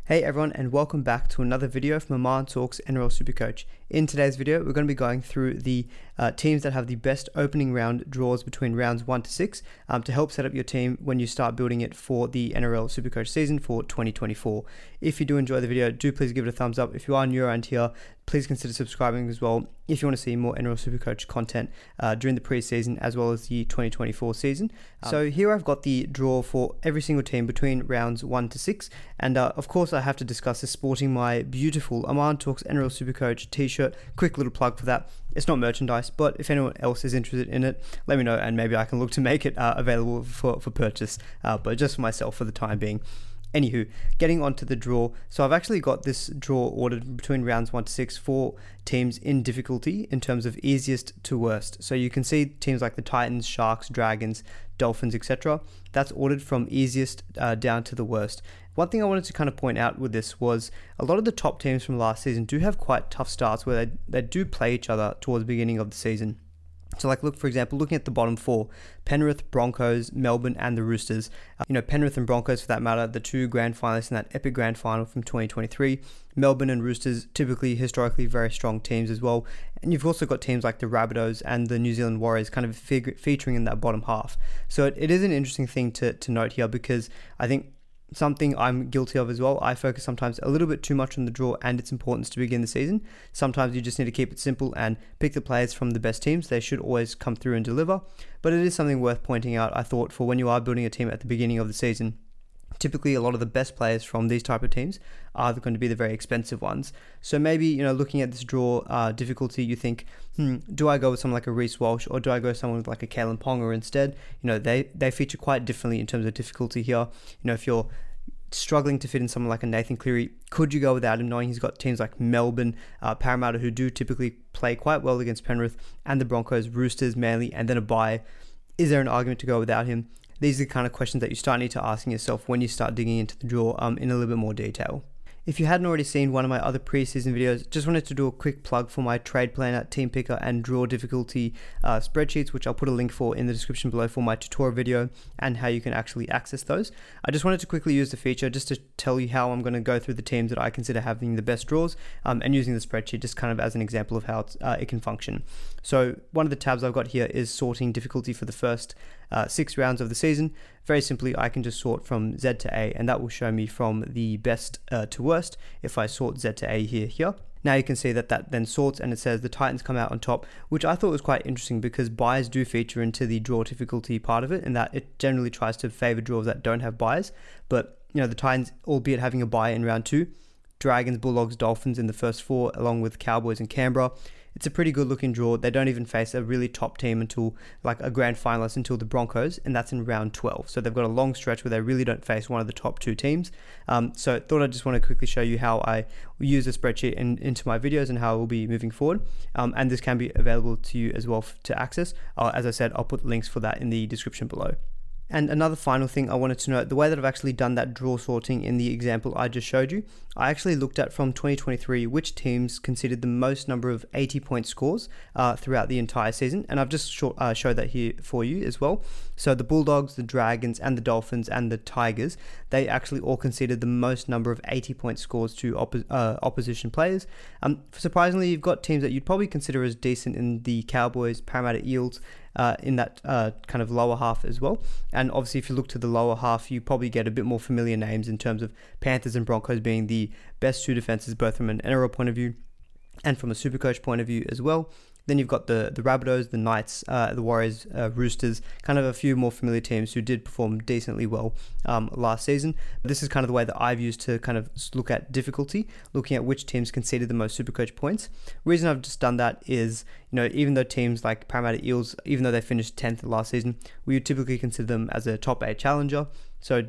Hey everyone, and welcome back to another video from Aman Talks NRL Supercoach. In today's video, we're going to be going through the teams that have the best opening round draws between rounds 1 to 6 to help set up your team when you start building it for the NRL Supercoach season for 2024. If you do enjoy the video, do please give it a thumbs up. If you are new around here, please consider subscribing as well if you want to see more NRL Supercoach content during the preseason as well as the 2024 season. So here I've got the draw for every single team between rounds 1 to 6, and of course I have to discuss this sporting my beautiful Aman Talks NRL Supercoach t-shirt. Quick little plug for that. It's not merchandise, but if anyone else is interested in it, let me know and maybe I can look to make it available for purchase, but just for myself for the time being. Anywho, getting onto the draw. So I've actually got this draw ordered between rounds 1 to 6 for teams in difficulty in terms of easiest to worst. So you can see teams like the Titans, Sharks, Dragons, Dolphins, etc. That's ordered from easiest down to the worst. One thing I wanted to kind of point out with this was a lot of the top teams from last season do have quite tough starts where they do play each other towards the beginning of the season. So like look, for example, looking at the bottom four, Penrith, Broncos, Melbourne and the Roosters. Penrith and Broncos for that matter, the two grand finalists in that epic grand final from 2023. Melbourne and Roosters, typically historically very strong teams as well. And you've also got teams like the Rabbitohs and the New Zealand Warriors kind of featuring in that bottom half. So it is an interesting thing to note here because I think something I'm guilty of as well. I focus sometimes a little bit too much on the draw and its importance to begin the season. Sometimes you just need to keep it simple and pick the players from the best teams. They should always come through and deliver. But it is something worth pointing out, I thought, for when you are building a team at the beginning of the season. Typically, a lot of the best players from these type of teams are going to be the very expensive ones. So maybe, looking at this draw difficulty, you think, do I go with someone like a Reece Walsh or do I go with someone with like a Kalen Ponga instead? They feature quite differently in terms of difficulty here. If you're struggling to fit in someone like a Nathan Cleary, could you go without him, knowing he's got teams like Melbourne, Parramatta, who do typically play quite well against Penrith, and the Broncos, Roosters, Manly, and then a bye? Is there an argument to go without him? These are the kind of questions that you start need to asking yourself when you start digging into the draw in a little bit more detail. If you hadn't already seen one of my other preseason videos, just wanted to do a quick plug for my trade planner, team picker, and draw difficulty spreadsheets, which I'll put a link for in the description below for my tutorial video and how you can actually access those. I just wanted to quickly use the feature just to tell you how I'm going to go through the teams that I consider having the best draws and using the spreadsheet just kind of as an example of how it can function. So one of the tabs I've got here is sorting difficulty for the first 6 rounds of the season. Very simply, I can just sort from Z to A, and that will show me from the best to worst if I sort Z to A here. Now you can see that then sorts, and it says the Titans come out on top, which I thought was quite interesting because buys do feature into the draw difficulty part of it, and that it generally tries to favor draws that don't have buys. But the Titans, albeit having a buy in round 2, Dragons, Bulldogs, Dolphins in the first 4, along with Cowboys and Canberra. It's a pretty good looking draw. They don't even face a really top team until like a grand finalist until the Broncos, and that's in round 12. So they've got a long stretch where they really don't face one of the top 2 teams. So I thought I just want to quickly show you how I use the spreadsheet into my videos and how it will be moving forward. And this can be available to you as well to access. As I said, I'll put links for that in the description below. And another final thing I wanted to note, the way that I've actually done that draw sorting in the example I just showed you, I actually looked at from 2023 which teams conceded the most number of 80-point scores throughout the entire season, and I've just showed that here for you as well. So the Bulldogs, the Dragons, and the Dolphins, and the Tigers, they actually all conceded the most number of 80-point scores to opposition players. Surprisingly, you've got teams that you'd probably consider as decent in the Cowboys, Parramatta Eels, in that kind of lower half as well. And obviously if you look to the lower half, you probably get a bit more familiar names in terms of Panthers and Broncos being the best 2 defenses, both from an NRL point of view and from a Supercoach point of view as well. Then you've got the Rabbitohs, the Knights, the Warriors, Roosters, kind of a few more familiar teams who did perform decently well last season. But this is kind of the way that I've used to kind of look at difficulty, looking at which teams conceded the most Supercoach points. Reason I've just done that is, even though teams like Parramatta Eels, even though they finished 10th last season, we would typically consider them as a top 8 challenger. So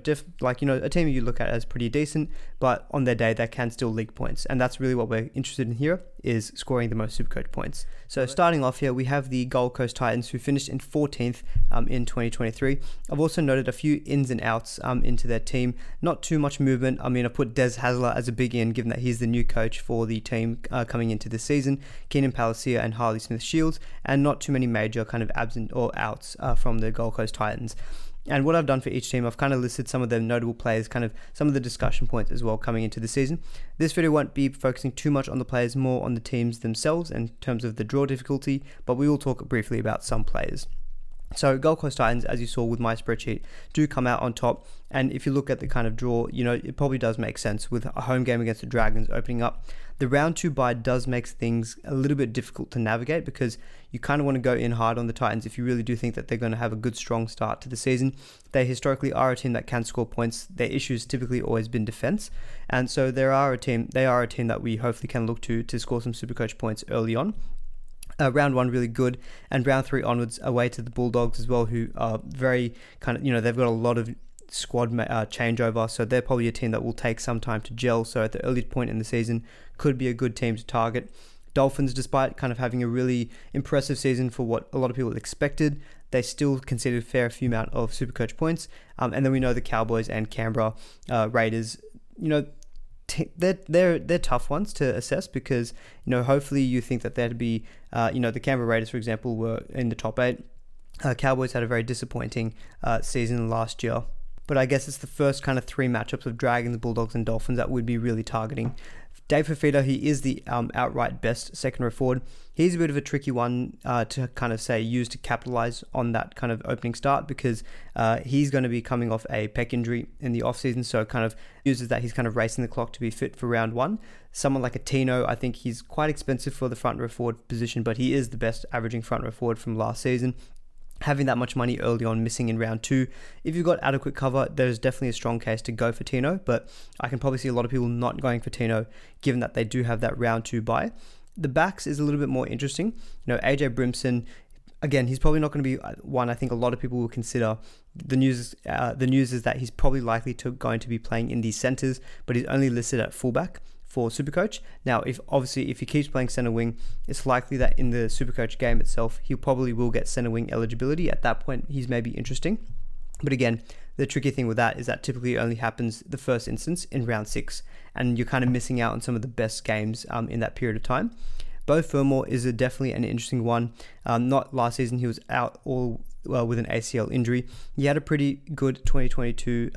a team you look at as pretty decent, but on their day they can still league points, and that's really what we're interested in here, is scoring the most Supercoach points. So starting off here, we have the Gold Coast Titans, who finished in 14th in 2023. I've also noted a few ins and outs into their team. Not too much movement. I mean, I put Des Hasler as a big in, given that he's the new coach for the team coming into this season. Keenan Palasia and Harley Smith-Shields, and not too many major kind of absent or outs from the Gold Coast Titans. And what I've done for each team, I've kind of listed some of the notable players, kind of some of the discussion points as well coming into the season. This video won't be focusing too much on the players, more on the teams themselves in terms of the draw difficulty, but we will talk briefly about some players. So Gold Coast Titans, as you saw with my spreadsheet, do come out on top. And if you look at the kind of draw, it probably does make sense with a home game against the Dragons opening up. The round 2 bye does make things a little bit difficult to navigate because you kind of want to go in hard on the Titans if you really do think that they're going to have a good, strong start to the season. They historically are a team that can score points. Their issues typically always been defense. And so they are a team that we hopefully can look to score some Supercoach points early on. Round 1 really good, and round 3 onwards away to the Bulldogs as well, who are very kind of, they've got a lot of squad changeover, so they're probably a team that will take some time to gel. So at the early point in the season, could be a good team to target. Dolphins, despite kind of having a really impressive season for what a lot of people expected, they still conceded a fair few amount of Supercoach points. And then we know the Cowboys and Canberra Raiders, they're tough ones to assess because hopefully you think that there'd be the Canberra Raiders, for example, were in the top 8. Cowboys had a very disappointing season last year, but I guess it's the first kind of 3 matchups of Dragons, Bulldogs and Dolphins that would be really targeting. Dave Fifita, he is the outright best second row forward. He's a bit of a tricky one to kind of use to capitalize on that kind of opening start because he's going to be coming off a pec injury in the offseason, so kind of uses that he's kind of racing the clock to be fit for round 1. Someone like a Tino, I think he's quite expensive for the front row forward position, but he is the best averaging front row forward from last season. Having that much money early on, missing in round 2, if you've got adequate cover, there's definitely a strong case to go for Tino, but I can probably see a lot of people not going for Tino given that they do have that round 2 bye. The backs is a little bit more interesting. AJ Brimson, again, he's probably not going to be one I think a lot of people will consider. The news is that he's probably likely going to be playing in the centers, but he's only listed at fullback for Supercoach. Now, if he keeps playing center wing, it's likely that in the Supercoach game itself, he probably will get center wing eligibility. At that point, he's maybe interesting. But again, the tricky thing with that is that typically only happens the first instance in round 6, and you're kind of missing out on some of the best games in that period of time. Beau Fermor is definitely an interesting one. Not last season, he was out all with an ACL injury. He had a pretty good 2022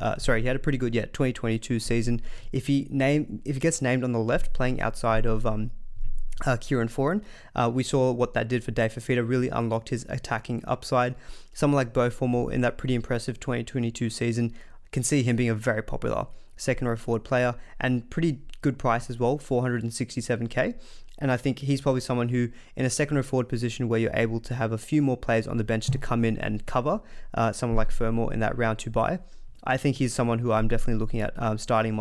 season. If he gets named on the left, playing outside of Kieran Foran, we saw what that did for Dave Fifita, really unlocked his attacking upside. Someone like Beau Fermor in that pretty impressive 2022 season, can see him being a very popular second row forward player and pretty good price as well, 467k. And I think he's probably someone who, in a second row forward position where you're able to have a few more players on the bench to come in and cover, someone like Fermor in that round 2 bye, I think he's someone who I'm definitely looking at starting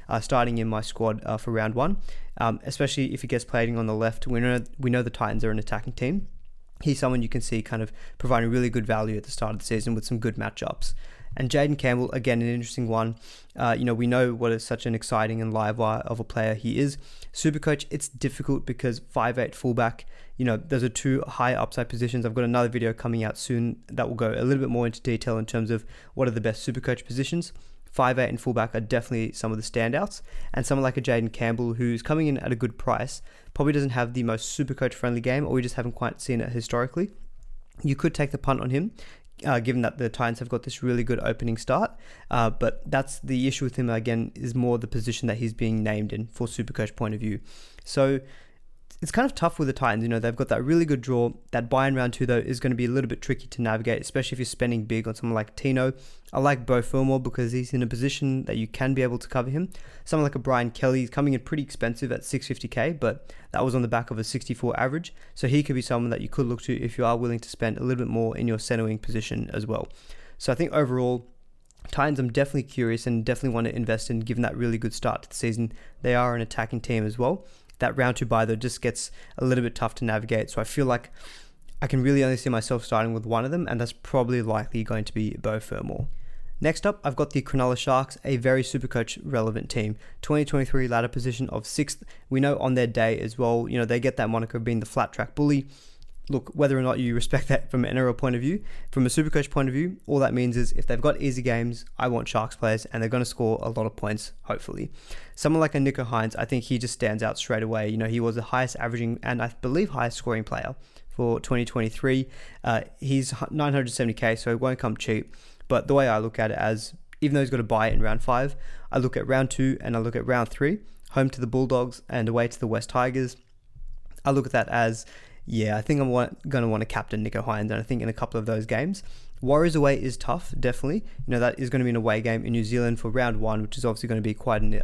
in my squad for round 1, especially if he gets played on the left. We know the Titans are an attacking team. He's someone you can see kind of providing really good value at the start of the season with some good matchups. And Jayden Campbell, again, an interesting one. We know what is such an exciting and live wire of a player he is. Supercoach, it's difficult because 5'8" fullback, those are 2 high upside positions. I've got another video coming out soon that will go a little bit more into detail in terms of what are the best Supercoach positions. 5'8" and fullback are definitely some of the standouts. And someone like a Jayden Campbell, who's coming in at a good price, probably doesn't have the most Supercoach friendly game, or we just haven't quite seen it historically. You could take the punt on him, given that the Titans have got this really good opening start. But that's the issue with him, again, is more the position that he's being named in for Supercoach point of view. So it's kind of tough with the Titans. They've got that really good draw. That buy in round 2, though, is going to be a little bit tricky to navigate, especially if you're spending big on someone like Tino. I like Beau Fermor because he's in a position that you can be able to cover him. Someone like a Brian Kelly is coming in pretty expensive at 650k, but that was on the back of a 64 average. So he could be someone that you could look to if you are willing to spend a little bit more in your center wing position as well. So I think overall, Titans, I'm definitely curious and definitely want to invest in, given that really good start to the season. They are an attacking team as well. That round 2 bye, though, just gets a little bit tough to navigate. So I feel like I can really only see myself starting with one of them, and that's probably likely going to be Beau Fermor. Next up, I've got the Cronulla Sharks, a very Supercoach relevant team. 2023 ladder position of 6th. We know on their day as well, they get that moniker of being the flat track bully. Look, whether or not you respect that from an NRL point of view, from a Supercoach point of view, all that means is if they've got easy games, I want Sharks players, and they're going to score a lot of points, hopefully. Someone like a Nicho Hynes, I think he just stands out straight away. He was the highest averaging and I believe highest scoring player for 2023. He's 970k, so it won't come cheap. But the way I look at it, as even though he's got a bye in round 5, I look at round 2 and I look at round 3, home to the Bulldogs and away to the West Tigers. I look at that as, I think I'm going to want to captain Nicho Hynes, and I think in a couple of those games. Warriors away is tough, definitely. That is going to be an away game in New Zealand for round 1, which is obviously going to be quite an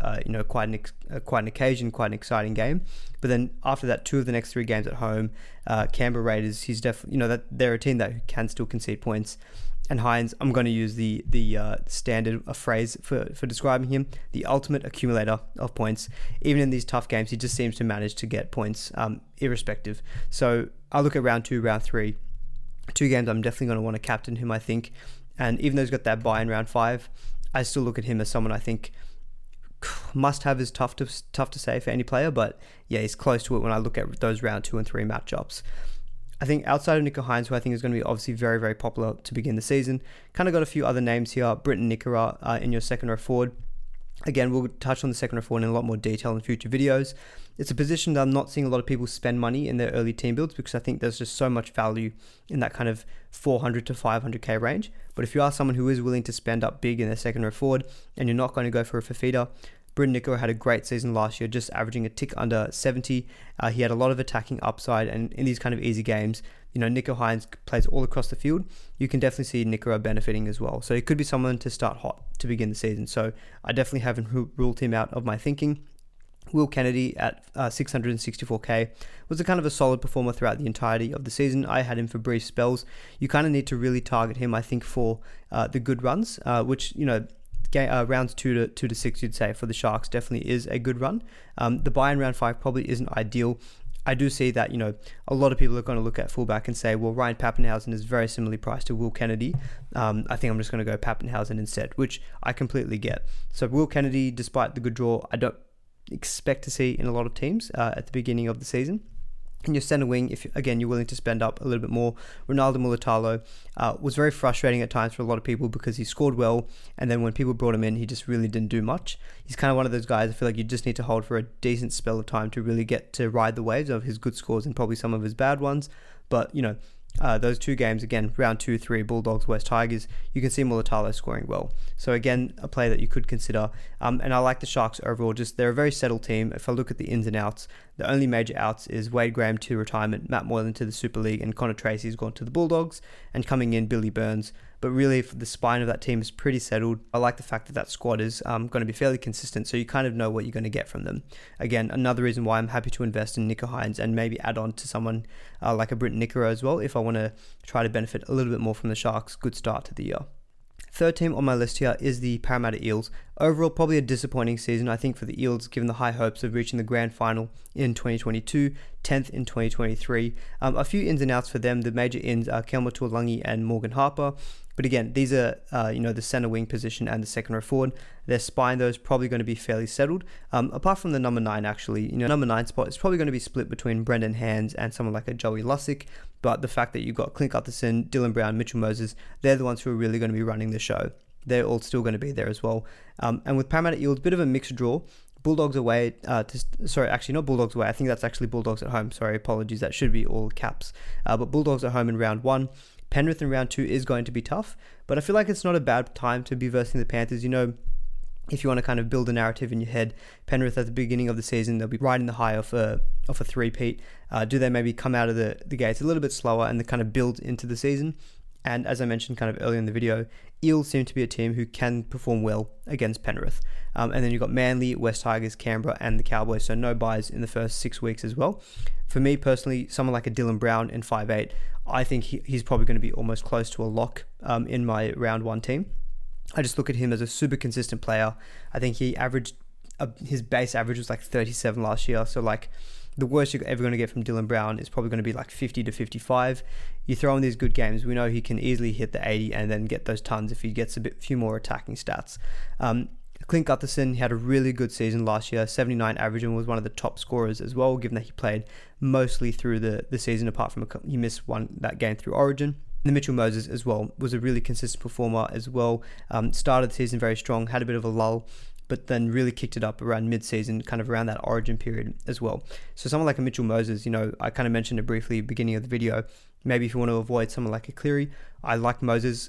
occasion, quite an exciting game. But then after that, 2 of the next 3 games at home, Canberra Raiders. He's definitely, that they're a team that can still concede points. And Hynes, I'm going to use the standard phrase for describing him, the ultimate accumulator of points. Even in these tough games, he just seems to manage to get points, irrespective. So I look at round 2, round 3. 2 games I'm definitely going to want to captain him, I think. And even though he's got that bye in round 5, I still look at him as someone I think must have is tough to say for any player, but he's close to it when I look at those round 2 and 3 matchups. I think outside of Nicho Hynes, who I think is going to be obviously very, very popular to begin the season, kind of got a few other names here. Briton Nikora in your second row forward. Again, we'll touch on the second row forward in a lot more detail in future videos. It's a position that I'm not seeing a lot of people spend money in their early team builds, because I think there's just so much value in that kind of 400 to 500k range. But if you are someone who is willing to spend up big in their second row forward and you're not going to go for a Fafita, Briton Nikora had a great season last year, just averaging a tick under 70. He had a lot of attacking upside, and in these kind of easy games, Nicho Hynes plays all across the field. You can definitely see Nikora benefiting as well. So it could be someone to start hot to begin the season. So I definitely haven't ruled him out of my thinking. Will Kennedy at 664k was a kind of a solid performer throughout the entirety of the season. I had him for brief spells. You kind of need to really target him, I think, for the good runs, which, rounds 2 to 6, you'd say, for the Sharks definitely is a good run. The buy in round 5 probably isn't ideal. I do see that, a lot of people are going to look at fullback and say, well, Ryan Papenhuyzen is very similarly priced to Will Kennedy. I think I'm just going to go Papenhuyzen instead, which I completely get. So Will Kennedy, despite the good draw, I don't expect to see in a lot of teams at the beginning of the season. In your center wing, if again you're willing to spend up a little bit more, Ronaldo Mulitalo was very frustrating at times for a lot of people because he scored well, and then when people brought him in, he just really didn't do much. He's kind of one of those guys I feel like you just need to hold for a decent spell of time to really get to ride the waves of his good scores and probably some of his bad ones. But those 2 games, again, round 2, 3, Bulldogs, West Tigers, you can see Mulitalo scoring well. So again, a play that you could consider. And I like the Sharks overall. Just they're a very settled team. If I look at the ins and outs, the only major outs is Wade Graham to retirement, Matt Moylan to the Super League, and Connor Tracy's gone to the Bulldogs, and coming in Billy Burns. But really, the spine of that team is pretty settled. I like the fact that that squad is going to be fairly consistent, so you kind of know what you're going to get from them. Again, another reason why I'm happy to invest in Nicho Hynes and maybe add on to someone like a Briton Nikora as well, if I want to try to benefit a little bit more from the Sharks' good start to the year. Third team on my list here is the Parramatta Eels. Overall, probably a disappointing season, I think, for the Eels, given the high hopes of reaching the grand final in 2022, 10th in 2023. A few ins and outs for them. The major ins are Kelma Tuolangi and Morgan Harper. But again, these are, the center wing position and the second row forward. Their spine, though, is probably going to be fairly settled. Apart from the number 9, actually, number 9 spot is probably going to be split between Brendan Hands and someone like a Joey Lussick. But the fact that you've got Clint Gutherson, Dylan Brown, Mitchell Moses, they're the ones who are really going to be running the show. They're all still going to be there as well. And with Parramatta Eels, bit of a mixed draw. Bulldogs away, not Bulldogs away. I think that's actually Bulldogs at home. Sorry, apologies. That should be all caps. But Bulldogs at home in round 1. Penrith in round 2 is going to be tough, but I feel like it's not a bad time to be versing the Panthers. If you want to kind of build a narrative in your head, Penrith at the beginning of the season, they'll be riding the high of a three-peat. Do they maybe come out of the gates a little bit slower and they kind of build into the season? And as I mentioned kind of earlier in the video, Eels seem to be a team who can perform well against Penrith. And then you've got Manly, West Tigers, Canberra, and the Cowboys, so no buys in the first 6 weeks as well. For me personally, someone like a Dylan Brown in 5'8", I think he's probably going to be almost close to a lock in my round 1 team. I just look at him as a super consistent player. I think he averaged, his base average was like 37 last year, so like the worst you're ever going to get from Dylan Brown is probably going to be like 50 to 55. You throw in these good games, we know he can easily hit the 80 and then get those tons if he gets few more attacking stats. Clint Gutherson had a really good season last year, 79 average, and was one of the top scorers as well, given that he played mostly through the season, apart from he missed that game through Origin. And the Mitchell Moses as well was a really consistent performer as well. Started the season very strong, had a bit of a lull, but then really kicked it up around mid-season, kind of around that Origin period as well. So someone like a Mitchell Moses, I kind of mentioned it briefly at the beginning of the video, maybe if you want to avoid someone like a Cleary, I like Moses.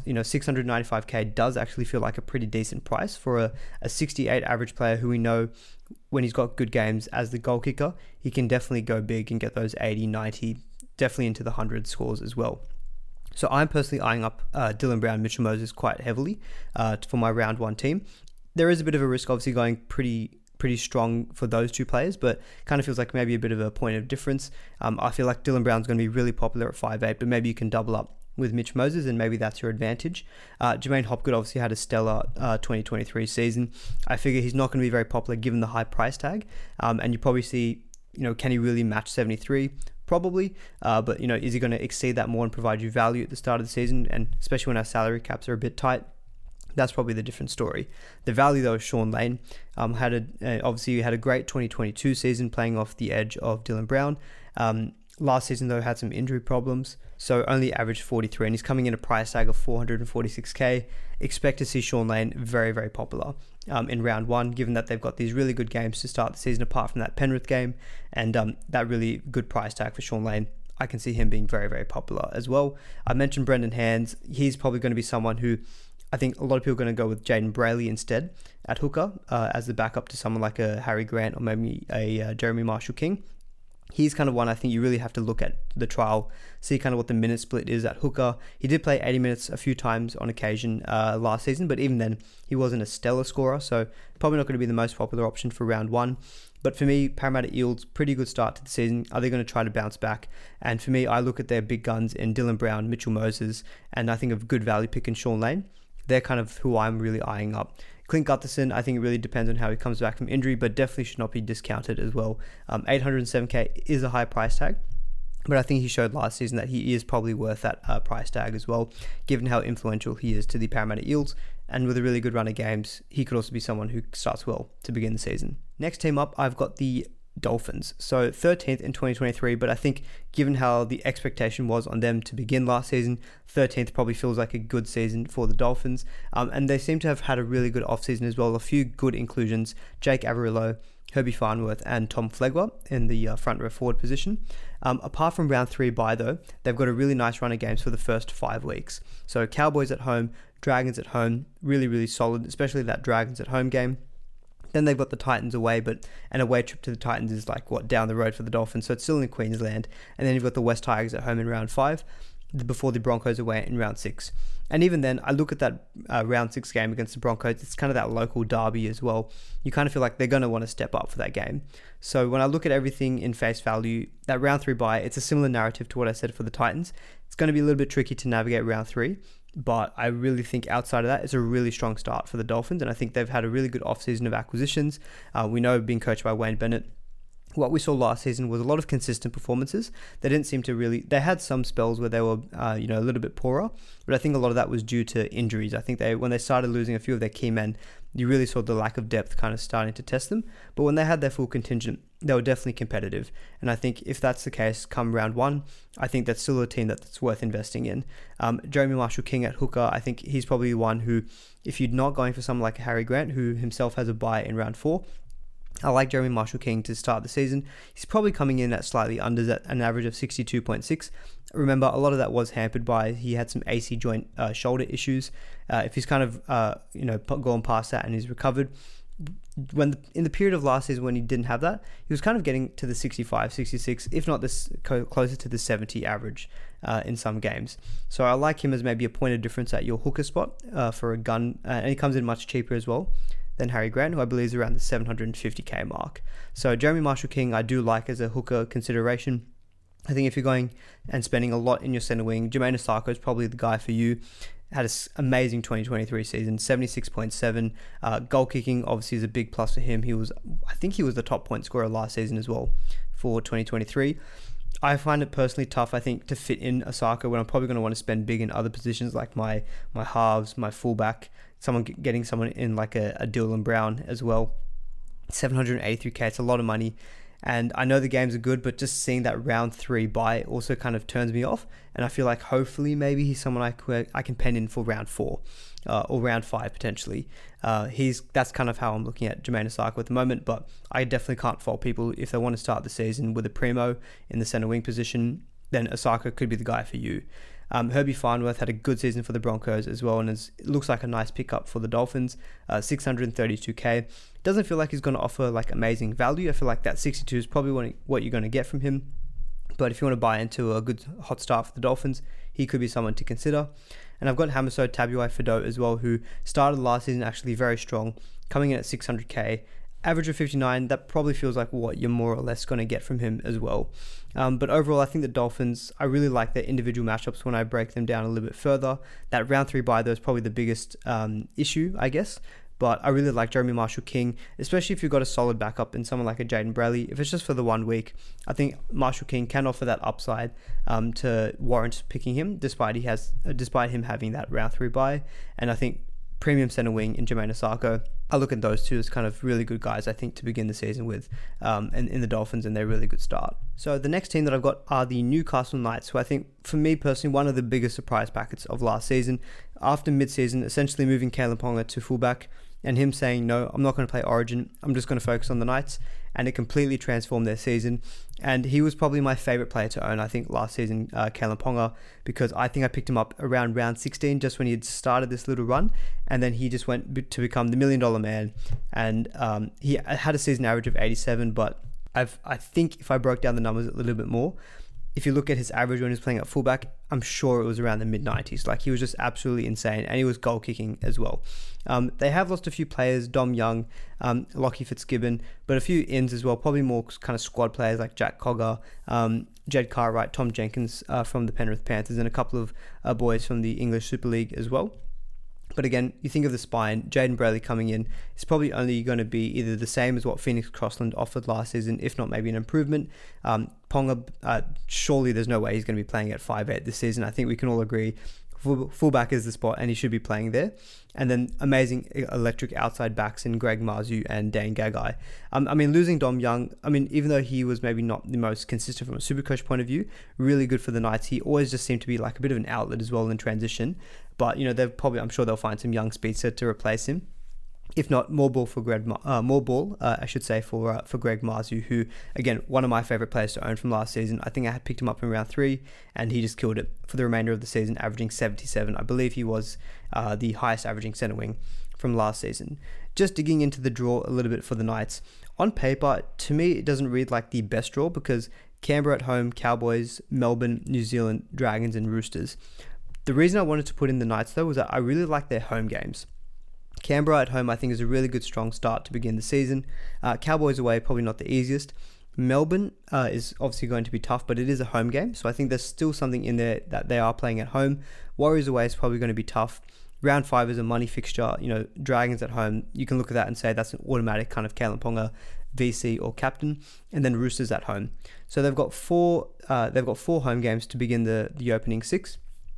695k does actually feel like a pretty decent price for a 68 average player who we know when he's got good games as the goal kicker, he can definitely go big and get those 80, 90, definitely into the 100 scores as well. So I'm personally eyeing up Dylan Brown, Mitchell Moses quite heavily for my round 1 team. There is a bit of a risk, obviously, going pretty strong for those two players, but kind of feels like maybe a bit of a point of difference. I feel like Dylan Brown's going to be really popular at 5'8", but maybe you can double up with Mitch Moses, and maybe that's your advantage. Jermaine Hopgood obviously had a stellar 2023 season. I figure he's not going to be very popular given the high price tag, and you probably see, can he really match 73? Probably, but is he going to exceed that more and provide you value at the start of the season, and especially when our salary caps are a bit tight? That's probably the different story. The value, though, is Shaun Lane. Obviously had a great 2022 season playing off the edge of Dylan Brown. Last season, though, had some injury problems, so only averaged 43, and he's coming in a price tag of 446k. Expect to see Shaun Lane very, very popular in round 1, given that they've got these really good games to start the season, apart from that Penrith game, and that really good price tag for Shaun Lane. I can see him being very, very popular as well. I mentioned Brendan Hands. He's probably going to be someone who I think a lot of people are going to go with Jaden Brayley instead at hooker as the backup to someone like a Harry Grant or maybe a Jeremy Marshall-King. He's kind of one I think you really have to look at the trial, see kind of what the minute split is at hooker. He did play 80 minutes a few times on occasion last season, but even then he wasn't a stellar scorer, so probably not going to be the most popular option for round 1. But for me, Parramatta Eels, pretty good start to the season. Are they going to try to bounce back? And for me, I look at their big guns in Dylan Brown, Mitchell Moses, and I think of good value pick in Shaun Lane. They're kind of who I'm really eyeing up. Clint Gutherson, I think it really depends on how he comes back from injury, but definitely should not be discounted as well. 807k is a high price tag, but I think he showed last season that he is probably worth that price tag as well, given how influential he is to the Parramatta Eels. And with a really good run of games, he could also be someone who starts well to begin the season. Next team up, I've got the Dolphins. So 13th in 2023, but I think given how the expectation was on them to begin last season, 13th probably feels like a good season for the Dolphins. And they seem to have had a really good offseason as well. A few good inclusions: Jake Averillo, Herbie Farnworth, and Tom Flegler in the front row forward position. Apart from round 3 bye, though, they've got a really nice run of games for the first 5 weeks. So Cowboys at home, Dragons at home, really, really solid, especially that Dragons at home game. Then they've got the Titans away, but an away trip to the Titans is down the road for the Dolphins, so it's still in Queensland. And then you've got the West Tigers at home in round 5, before the Broncos away in round 6. And even then, I look at that round 6 game against the Broncos, it's kind of that local derby as well. You kind of feel like they're going to want to step up for that game. So when I look at everything in face value, that round 3 bye, it's a similar narrative to what I said for the Titans. It's going to be a little bit tricky to navigate round 3. But I really think outside of that, it's a really strong start for the Dolphins. And I think they've had a really good offseason of acquisitions. We know being coached by Wayne Bennett, what we saw last season was a lot of consistent performances. They didn't seem to really... They had some spells where they were, a little bit poorer. But I think a lot of that was due to injuries. I think when they started losing a few of their key men, you really saw the lack of depth kind of starting to test them. But when they had their full contingent, they were definitely competitive. And I think if that's the case come round 1, I think that's still a team that's worth investing in. Jeremy Marshall-King at hooker, I think he's probably one who, if you're not going for someone like Harry Grant, who himself has a bye in round 4, I like Jeremy Marshall-King to start the season. He's probably coming in at slightly under at an average of 62.6. Remember, a lot of that was hampered by he had some AC joint shoulder issues. If he's kind of gone past that and he's recovered, in the period of last season when he didn't have that, he was kind of getting to the 65, 66, if not this closer to the 70 average in some games. So I like him as maybe a point of difference at your hooker spot for a gun, and he comes in much cheaper as well than Harry Grant, who I believe is around the 750k mark. So Jeremy Marshall-King I do like as a hooker consideration. I think if you're going and spending a lot in your centre wing, Jermaine Osako is probably the guy for you. Had an amazing 2023 season, 76.7. Goal kicking obviously is a big plus for him. I think he was the top point scorer last season as well for 2023. I find it personally tough, I think, to fit in Osako when I'm probably going to want to spend big in other positions like my halves, my fullback, getting someone in like a Dylan Brown as well. 783k, it's a lot of money. And I know the games are good, but just seeing that round 3 bye also kind of turns me off. And I feel like hopefully maybe he's someone I can pen in for round 4 or round 5 potentially. That's kind of how I'm looking at Jermaine Osako at the moment, but I definitely can't fault people if they want to start the season with a primo in the centre wing position. then Osaka could be the guy for you. Herbie Farnworth had a good season for the Broncos as well, and it looks like a nice pickup for the Dolphins. 632k. Doesn't feel like he's going to offer like amazing value. I feel like that 62 is probably what you're going to get from him. But if you want to buy into a good hot start for the Dolphins, he could be someone to consider. And I've got Hamiso Tabuai-Fidow as well, who started last season actually very strong, coming in at 600k. Average of 59, that probably feels like what you're more or less going to get from him as well. But overall, I think the Dolphins, I really like their individual matchups when I break them down a little bit further. That round 3 bye, though, is probably the biggest issue, I guess. But I really like Jeremy Marshall-King, especially if you've got a solid backup in someone like a Jaden Braley. If it's just for the 1 week, I think Marshall-King can offer that upside to warrant picking him, despite him having that round 3 bye. And I think premium center wing in Jermaine Osako, I look at those two as kind of really good guys, I think, to begin the season with, and in the Dolphins, and they're a really good start. So the next team that I've got are the Newcastle Knights, who I think, for me personally, one of the biggest surprise packets of last season. After mid-season, essentially moving Kalyn Ponga to fullback, and him saying, no, I'm not going to play Origin, I'm just going to focus on the Knights, and it completely transformed their season. And he was probably my favorite player to own, I think, last season, Kalyn Ponga, because I think I picked him up around round 16, just when he had started this little run, and then he just went to become the $1 million man, and he had a season average of 87, but I think if I broke down the numbers a little bit more, if you look at his average when he was playing at fullback, I'm sure it was around the mid-90s. Like, he was just absolutely insane, and he was goal kicking as well. They have lost a few players, Dom Young, Lockie Fitzgibbon, but a few ins as well, probably more kind of squad players like Jack Cogger, Jed Cartwright, Tom Jenkins from the Penrith Panthers, and a couple of boys from the English Super League as well. But again, you think of the spine, Jaden Braley coming in, it's probably only going to be either the same as what Phoenix Crossland offered last season, if not maybe an improvement. Ponga, surely there's no way he's going to be playing at 5'8" this season. I think we can all agree fullback is the spot, and he should be playing there. And then amazing electric outside backs in Greg Marzhew and Dane Gagai. I mean, losing Dom Young, I mean, even though he was maybe not the most consistent from a Supercoach point of view, really good for the Knights. He always just seemed to be like a bit of an outlet as well in transition. But, you know, I'm sure they'll find some young speedster to replace him. If not, more ball, for Greg Marzhew, who, again, one of my favorite players to own from last season. I think I had picked him up in round 3, and he just killed it for the remainder of the season, averaging 77. I believe he was the highest averaging centre wing from last season. Just digging into the draw a little bit for the Knights. On paper, to me, it doesn't read like the best draw, because Canberra at home, Cowboys, Melbourne, New Zealand, Dragons, and Roosters. The reason I wanted to put in the Knights, though, was that I really like their home games. Canberra at home, I think, is a really good, strong start to begin the season. Cowboys away, probably not the easiest. Melbourne is obviously going to be tough, but it is a home game, so I think there's still something in there that they are playing at home. Warriors away is probably going to be tough. Round 5 is a money fixture. You know, Dragons at home, you can look at that and say that's an automatic kind of Kalyn Ponga VC or captain. And then Roosters at home. So they've got four home games to begin the opening 6.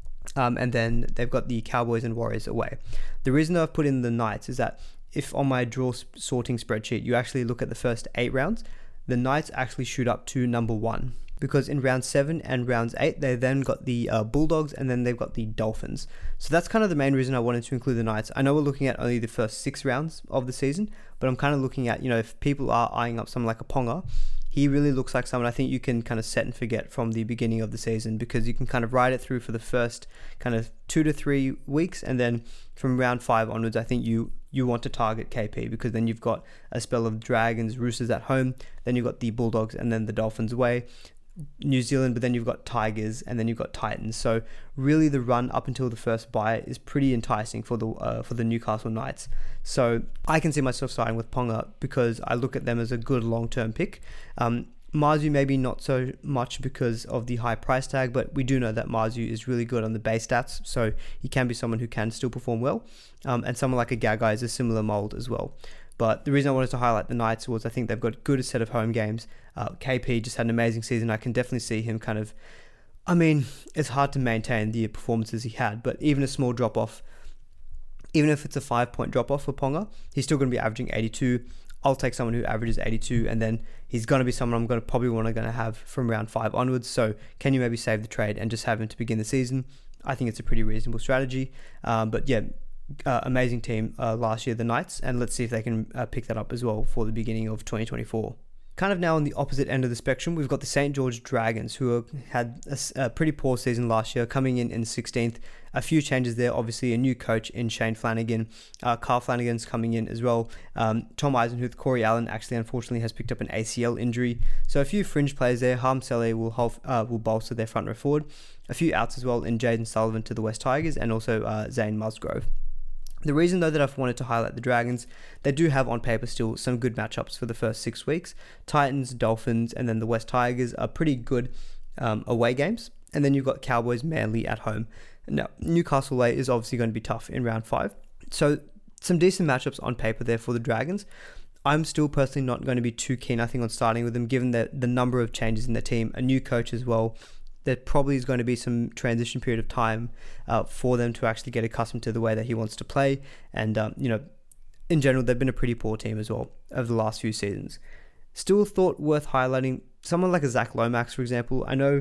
And then they've got the Cowboys and Warriors away. The reason that I've put in the Knights is that if on my draw sorting spreadsheet, you actually look at the first 8 rounds, the Knights actually shoot up to number 1. Because in round 7 and rounds 8, they then got the Bulldogs, and then they've got the Dolphins. So that's kind of the main reason I wanted to include the Knights. I know we're looking at only the first 6 rounds of the season, but I'm kind of looking at, you know, if people are eyeing up someone like a Ponga, he really looks like someone I think you can kind of set and forget from the beginning of the season, because you can kind of ride it through for the first kind of 2 to 3 weeks, and then from round 5 onwards, I think you want to target KP, because then you've got a spell of Dragons, Roosters at home, then you've got the Bulldogs, and then the Dolphins away. New Zealand, but then you've got Tigers, and then you've got Titans. So really the run up until the first bye is pretty enticing for the Newcastle Knights. So I can see myself starting with Ponga, because I look at them as a good long-term pick. Marzhew maybe not so much because of the high price tag, but we do know that Marzhew is really good on the base stats, so he can be someone who can still perform well. And someone like a Gagai is a similar mold as well. But the reason I wanted to highlight the Knights was I think they've got a good set of home games. KP just had an amazing season. I can definitely see him kind of, I mean, it's hard to maintain the performances he had, but even a small drop-off, even if it's a 5-point drop-off for Ponga, he's still going to be averaging 82. I'll take someone who averages 82, and then he's going to be someone I'm going to have from round 5 onwards. So can you maybe save the trade and just have him to begin the season? I think it's a pretty reasonable strategy. But yeah, amazing team last year, the Knights, and let's see if they can pick that up as well for the beginning of 2024. Kind of now on the opposite end of the spectrum, we've got the St. George Dragons, who had a pretty poor season last year, coming in 16th. A few changes there, obviously a new coach in Shane Flanagan. Carl Flanagan's coming in as well. Tom Eisenhuth, Corey Allen actually unfortunately has picked up an ACL injury. So a few fringe players there. Harm Saleh will bolster their front row forward. A few outs as well in Jaden Sullivan to the West Tigers, and also Zane Musgrove. The reason, though, that I've wanted to highlight the Dragons, they do have on paper still some good matchups for the first 6 weeks. Titans, Dolphins, and then the West Tigers are pretty good away games. And then you've got Cowboys, Manly at home. Now, Newcastle away is obviously going to be tough in round 5. So some decent matchups on paper there for the Dragons. I'm still personally not going to be too keen, I think, on starting with them, given the number of changes in the team, a new coach as well. There probably is going to be some transition period of time for them to actually get accustomed to the way that he wants to play. And, in general, they've been a pretty poor team as well over the last few seasons. Still thought worth highlighting someone like a Zach Lomax, for example. I know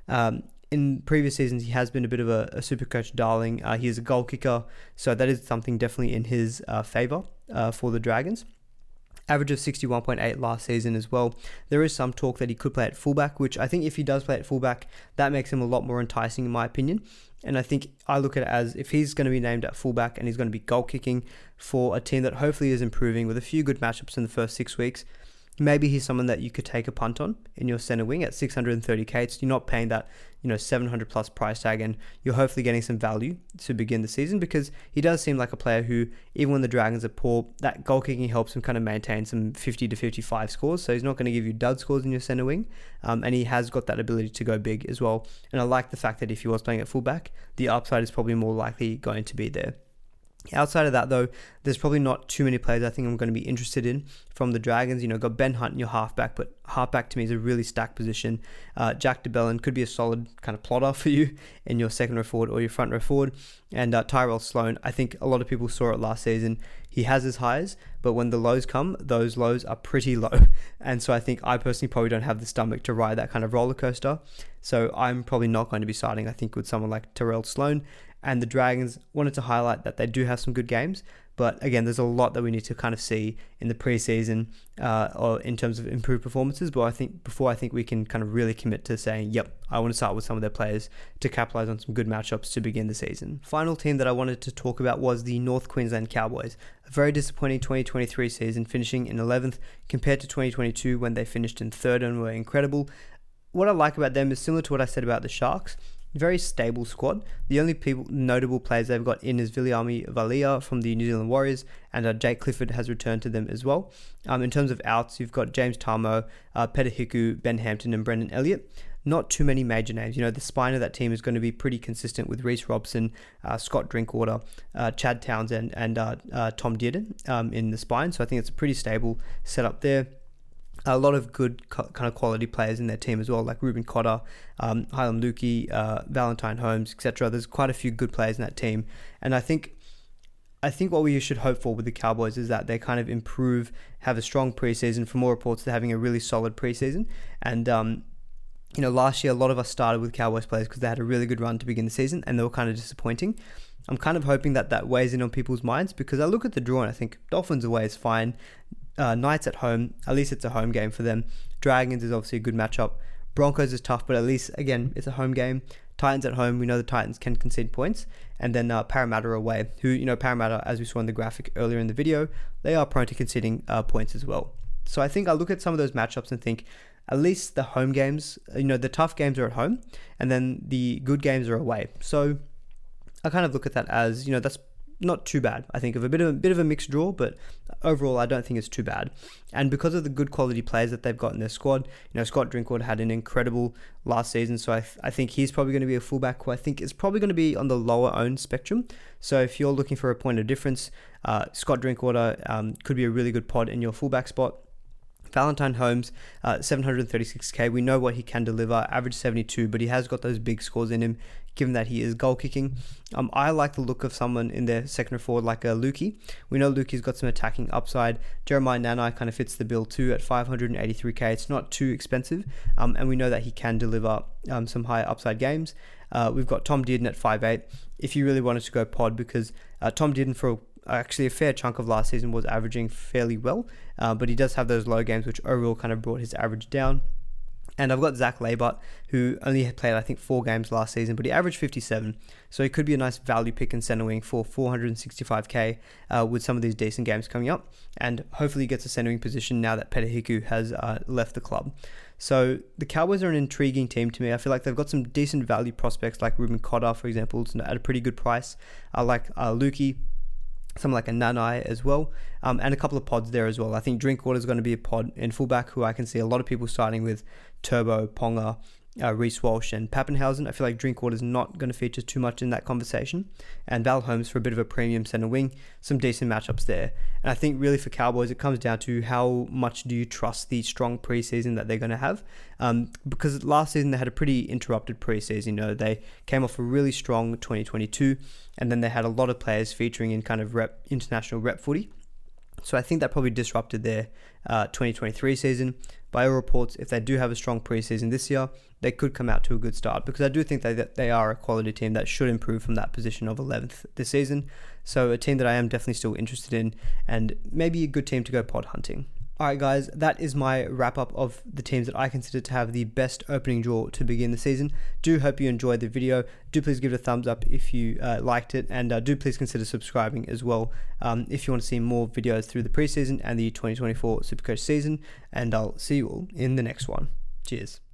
in previous seasons he has been a bit of a Supercoach darling. He is a goal kicker, so that is something definitely in his favour for the Dragons. Average of 61.8 last season as well. There is some talk that he could play at fullback, which I think if he does play at fullback, that makes him a lot more enticing in my opinion. And I think I look at it as if he's going to be named at fullback and he's going to be goal kicking for a team that hopefully is improving with a few good matchups in the first 6 weeks, maybe he's someone that you could take a punt on in your center wing at 630k. So you're not paying that 700 plus price tag, and you're hopefully getting some value to begin the season, because he does seem like a player who, even when the Dragons are poor, that goal kicking helps him kind of maintain some 50 to 55 scores. So he's not going to give you dud scores in your center wing, and he has got that ability to go big as well. And I like the fact that if he was playing at fullback, the upside is probably more likely going to be there. Outside of that, though, there's probably not too many players I think I'm going to be interested in from the Dragons. Got Ben Hunt in your halfback, but halfback to me is a really stacked position. Jack de Belin could be a solid kind of plotter for you in your second row forward or your front row forward. And Tyrell Sloan, I think a lot of people saw it last season. He has his highs, but when the lows come, those lows are pretty low. And so I think I personally probably don't have the stomach to ride that kind of roller coaster. So I'm probably not going to be starting, I think, with someone like Tyrell Sloan. And the Dragons wanted to highlight that they do have some good games. But again, there's a lot that we need to kind of see in the preseason or in terms of improved performances. But I think we can kind of really commit to saying, yep, I want to start with some of their players to capitalize on some good matchups to begin the season. Final team that I wanted to talk about was the North Queensland Cowboys. A very disappointing 2023 season, finishing in 11th compared to 2022 when they finished in 3rd and were incredible. What I like about them is similar to what I said about the Sharks. Very stable squad. The only notable players they've got in is Viliami Valia from the New Zealand Warriors, and Jake Clifford has returned to them as well. In terms of outs, you've got James Tarmo, Peter Hiku, Ben Hampton, and Brendan Elliott. Not too many major names. The spine of that team is going to be pretty consistent with Reece Robson, Scott Drinkwater, Chad Townsend, and Tom Dearden in the spine. So I think it's a pretty stable setup there. A lot of good kind of quality players in their team as well, like Ruben Cotter, Hylam Lukey, Valentine Holmes, etc. There's quite a few good players in that team, and I think what we should hope for with the Cowboys is that they kind of improve, have a strong preseason. For more reports, they're having a really solid preseason, and last year a lot of us started with Cowboys players because they had a really good run to begin the season, and they were kind of disappointing. I'm kind of hoping that weighs in on people's minds, because I look at the draw and I think Dolphins away is fine. Knights at home, at least it's a home game for them. Dragons is obviously a good matchup. Broncos is tough, but at least, again, it's a home game. Titans at home, we know the Titans can concede points. And then Parramatta away, who, Parramatta, as we saw in the graphic earlier in the video, they are prone to conceding points as well. So I think I look at some of those matchups and think, at least the home games, the tough games are at home, and then the good games are away. So I kind of look at that as, that's not too bad. I think of a bit of a mixed draw, but overall I don't think it's too bad. And because of the good quality players that they've got in their squad, Scott Drinkwater had an incredible last season, so I think he's probably going to be a fullback who I think is probably going to be on the lower owned spectrum. So if you're looking for a point of difference, Scott Drinkwater could be a really good pod in your fullback spot. Valentine Holmes, 736k. We know what he can deliver, average 72, but he has got those big scores in him, given that he is goal kicking. I like the look of someone in their second or forward like Lukey. We know Lukey's got some attacking upside. Jeremiah Nanai kind of fits the bill too at 583k. It's not too expensive, and we know that he can deliver some higher upside games. We've got Tom Dearden at 5'8". If you really wanted to go pod, because Tom Dearden for actually a fair chunk of last season was averaging fairly well, but he does have those low games, which overall kind of brought his average down. And I've got Zach Labart, who only played, I think, 4 games last season, but he averaged 57. So he could be a nice value pick in center wing for 465k with some of these decent games coming up. And hopefully he gets a center wing position now that Peta Hiku has left the club. So the Cowboys are an intriguing team to me. I feel like they've got some decent value prospects like Ruben Cotter, for example, at a pretty good price. I like Lukey, someone like a Nanai as well, and a couple of pods there as well. I think Drinkwater is going to be a pod in fullback who I can see a lot of people starting with Turbo, Ponga, Reece Walsh and Pappenhausen. I feel like Drinkwater is not going to feature too much in that conversation. And Val Holmes for a bit of a premium center wing, some decent matchups there. And I think really for Cowboys, it comes down to how much do you trust the strong preseason that they're going to have. Because last season they had a pretty interrupted preseason. You know, they came off a really strong 2022, and then they had a lot of players featuring in kind of international rep footy. So I think that probably disrupted their 2023 season. By all reports, if they do have a strong preseason this year, they could come out to a good start, because I do think that they are a quality team that should improve from that position of 11th this season. So a team that I am definitely still interested in, and maybe a good team to go pod hunting. Alright guys, that is my wrap up of the teams that I consider to have the best opening draw to begin the season. Do hope you enjoyed the video. Do please give it a thumbs up if you liked it, and do please consider subscribing as well if you want to see more videos through the preseason and the 2024 Supercoach season. And I'll see you all in the next one. Cheers.